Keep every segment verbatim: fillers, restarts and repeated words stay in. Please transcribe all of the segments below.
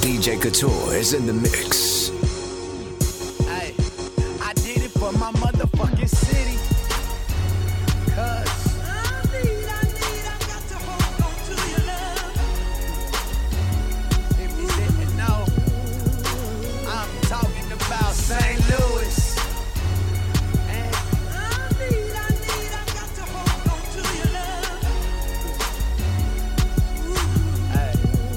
D J Couture is in the mix. Hey, I did it for my motherfucking city. Cause I need, I need, I got to hold on to your love. If you didn't know, I'm talking about Saint Louis. And I need, I need, I got to hold on to your love. Hey.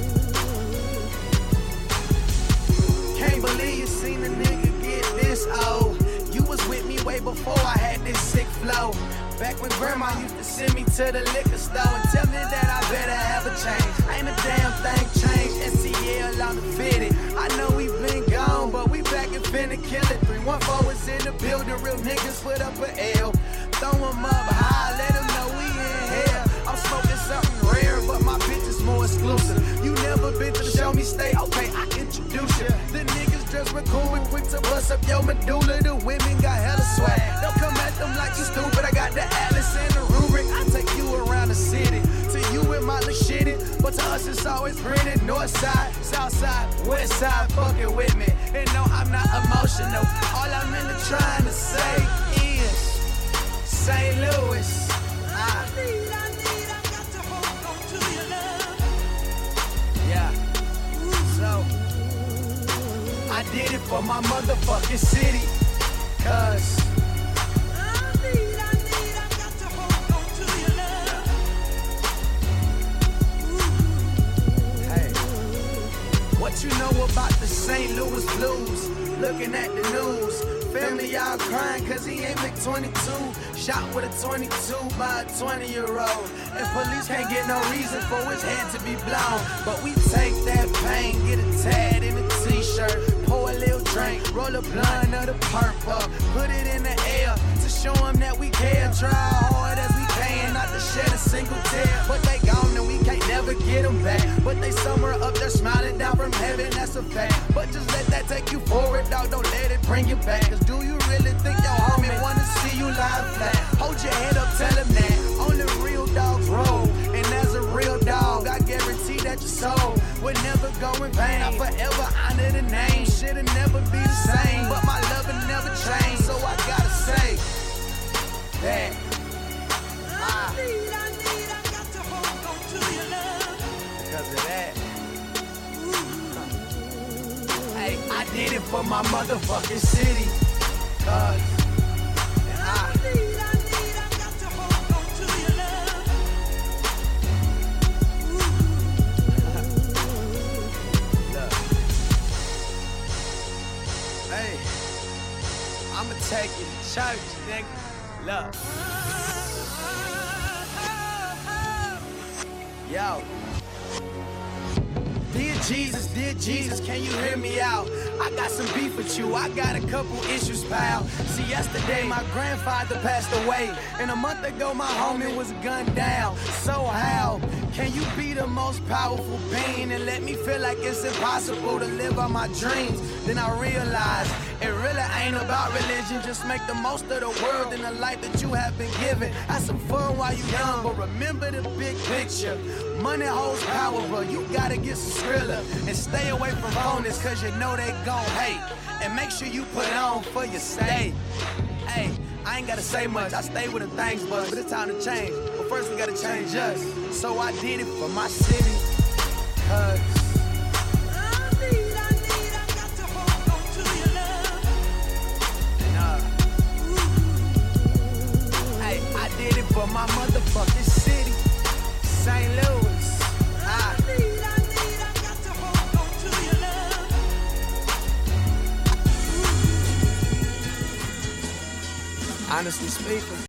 Can't believe you seen a nigga get this old. You was with me way before I had this sick flow. Back when grandma used to send me to the liquor store and tell me that I better have a change. Ain't a damn thing changed, S C L on the fitted. I know we been gone, but we back and finna kill it. three one four is in the building, real niggas put up an L. Throw 'em up high, let 'em know we in hell. I'm smoking something rare, but my bitch is more exclusive. You never been to the show me stay, okay, I introduce you. The niggas just real cool and quick to bust up your medulla. The women got hella swag. Don't come at them like you stupid. I got the Alice and the rubric. I take you around the city. To you it might look shitty, but to us it's always pretty. North side, south side, west side, fucking with me. And no, I'm not emotional. All I'm really trying to say is Saint Louis. I need, I need, I got to hold on to your love. Yeah. So I did it for my motherfucking city. Cause I need, I need, I got to hold on to your love. Hey, what you know about the Saint Louis blues? Looking at the news, family all crying cause he ain't make twenty-two. Shot with a twenty-two by a twenty year old. And police can't get no reason for his head to be blown. But we take that pain, get a tad in a t-shirt, pour a little drink, roll a blunt of the purple, put it in the air to show them that we care. Try hard as we can not to shed a single tear. But they gone and we can't never get them back. But they somewhere up there smiling down from heaven, that's a fact. But just let that take you forward, dog, don't let it bring you back. Cause do you really think your homie wanna see you live flat? Hold your head up, tell him that only real dogs roll. And as a real dog, I guarantee that your soul would never go in vain. I forever honor the name, shit'll never be the same. But my love will never change, so I gotta say that I need, I need, I got to hold on to your love. Because of that, hey, I did it for my motherfucking city. Cause I need, I need, I got to hold on to your love. Look. Hey, I'ma take you to church, nigga. Look. Yo. Dear Jesus, dear Jesus, can you hear me out? I got some beef with you, I got a couple issues, pal. See, yesterday my grandfather passed away, and a month ago my homie was gunned down. So how can you be the most powerful being and let me feel like it's impossible to live out my dreams? Then I realized it really ain't about religion. Just make the most of the world and the life that you have been given. Have some fun while you young, but remember the big picture. Money holds power, but you gotta get some skrilla and stay away from bonus, cause you know they gon' hate. And make sure you put on for your stay. Hey, I ain't gotta say much, I stay with the things, but, but it's time to change. But first we gotta change us. So I did it for my city. Cause I need, I need, I got to hold on to your love. And uh, hey, I did it for my motherfucking city, Saint Louis. I need, I need, I got to hold on to your love. Honestly speaking.